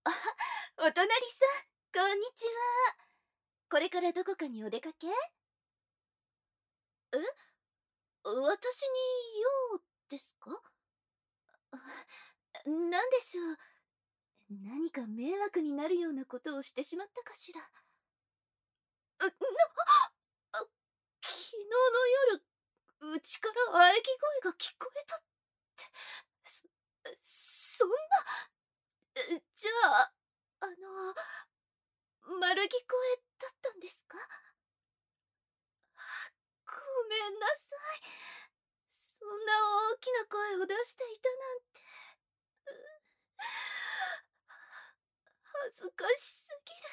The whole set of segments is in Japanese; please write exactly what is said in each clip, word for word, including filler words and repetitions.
あ、お隣さん、こんにちは。これからどこかにお出かけ？え、私に用ですか？あ、なんでしょう。何か迷惑になるようなことをしてしまったかしら。う、な、あ、昨日の夜、うちから喘ぎ声が聞こえたって、そ、そんな、えじゃあ、あの、丸聞こえだったんですか？ごめんなさい。そんな大きな声を出していたなんて。恥ずかしすぎる。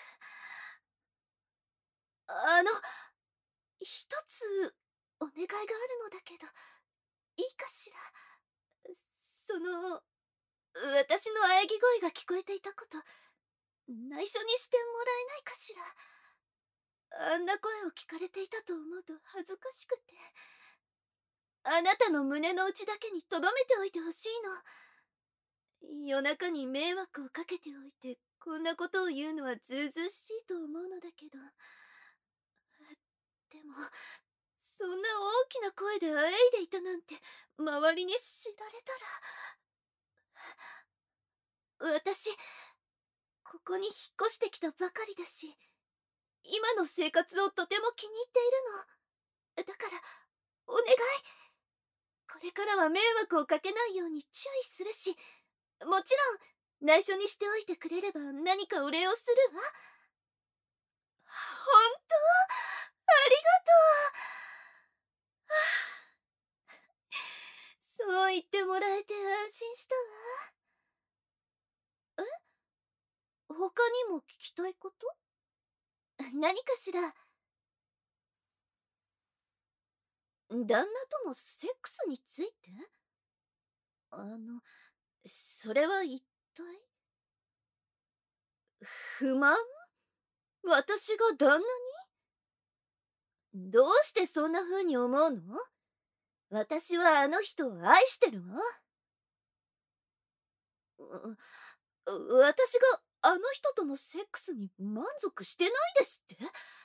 あの、一つお願いがあるのだけど、いいかしら。その、私の喘ぎ声が聞こえていたこと、内緒にしてもらえないかしら。あんな声を聞かれていたと思うと恥ずかしくて。あなたの胸の内だけに留めておいてほしいの。夜中に迷惑をかけておいて、こんなことを言うのはずうずうしいと思うのだけど。でも、そんな大きな声であえいでいたなんて、周りに知られたら。私、ここに引っ越してきたばかりだし、今の生活をとても気に入っているの。だから、お願い。これからは迷惑をかけないように注意するし、もちろん、内緒にしておいてくれれば何かお礼をするわ。本当？ありがとう。そう言ってもらえて安心したわ。え？他にも聞きたいこと？何かしら？旦那とのセックスについて？あの、それは一体？不満？私が旦那に？どうしてそんな風に思うの？私はあの人を愛してるわ。う私があの人とのセックスに満足してないですって？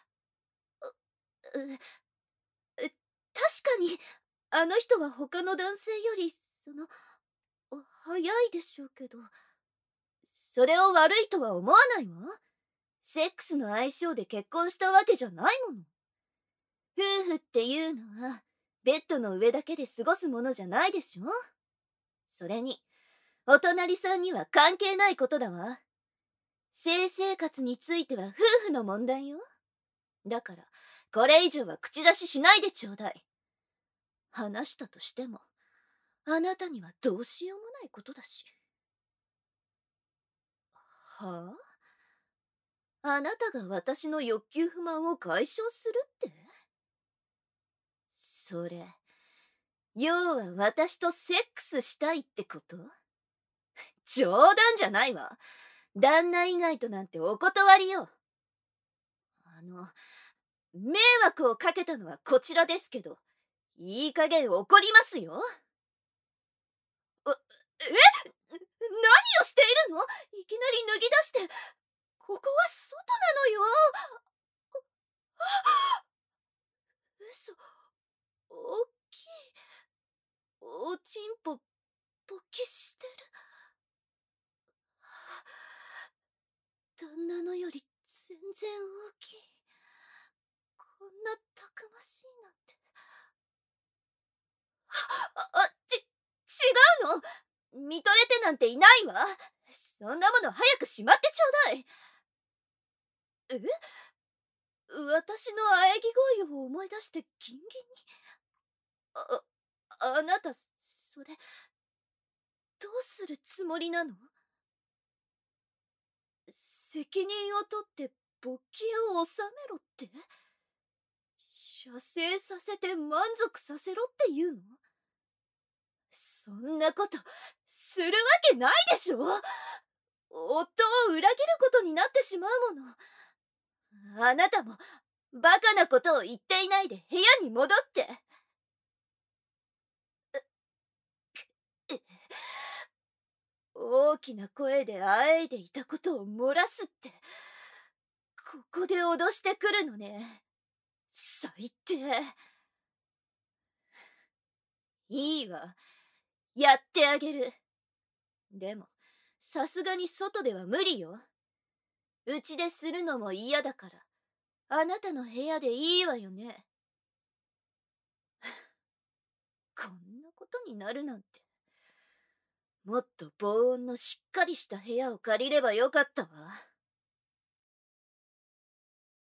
う、う、確かに、あの人は他の男性より、その、早いでしょうけど、それを悪いとは思わないわ。セックスの相性で結婚したわけじゃないもの。夫婦っていうのは、ベッドの上だけで過ごすものじゃないでしょ。それに、お隣さんには関係ないことだわ。性生活については夫婦の問題よ。だから、これ以上は口出ししないでちょうだい。話したとしても、あなたにはどうしようもないことだし。はあ？あなたが私の欲求不満を解消するって？それ、要は私とセックスしたいってこと？冗談じゃないわ。旦那以外となんてお断りよ。あの、迷惑をかけたのはこちらですけど、いい加減怒りますよ。え、何をしているの？いきなり脱ぎ出して。ここは外なのよ。嘘。大きい。おちんぽ、勃起してる。旦那のより全然大きい。こんなたくましいなんて。あ、あ、ち、違うの？見とれてなんていないわ。そんなもの早くしまってちょうだい。え？私の喘ぎ声を思い出してギンギンに。あ、あなた、それ、どうするつもりなの？責任を取って勃起を収めろって？射精させて満足させろって言うの？そんなことするわけないでしょ。夫を裏切ることになってしまうもの。あなたもバカなことを言っていないで部屋に戻って。 大きな声であえいでいたことを漏らすって、ここで脅してくるのね。最低。いいわ。やってあげる。でも、さすがに外では無理よ。うちでするのも嫌だから、あなたの部屋でいいわよね。こんなことになるなんて。もっと防音のしっかりした部屋を借りればよかったわ。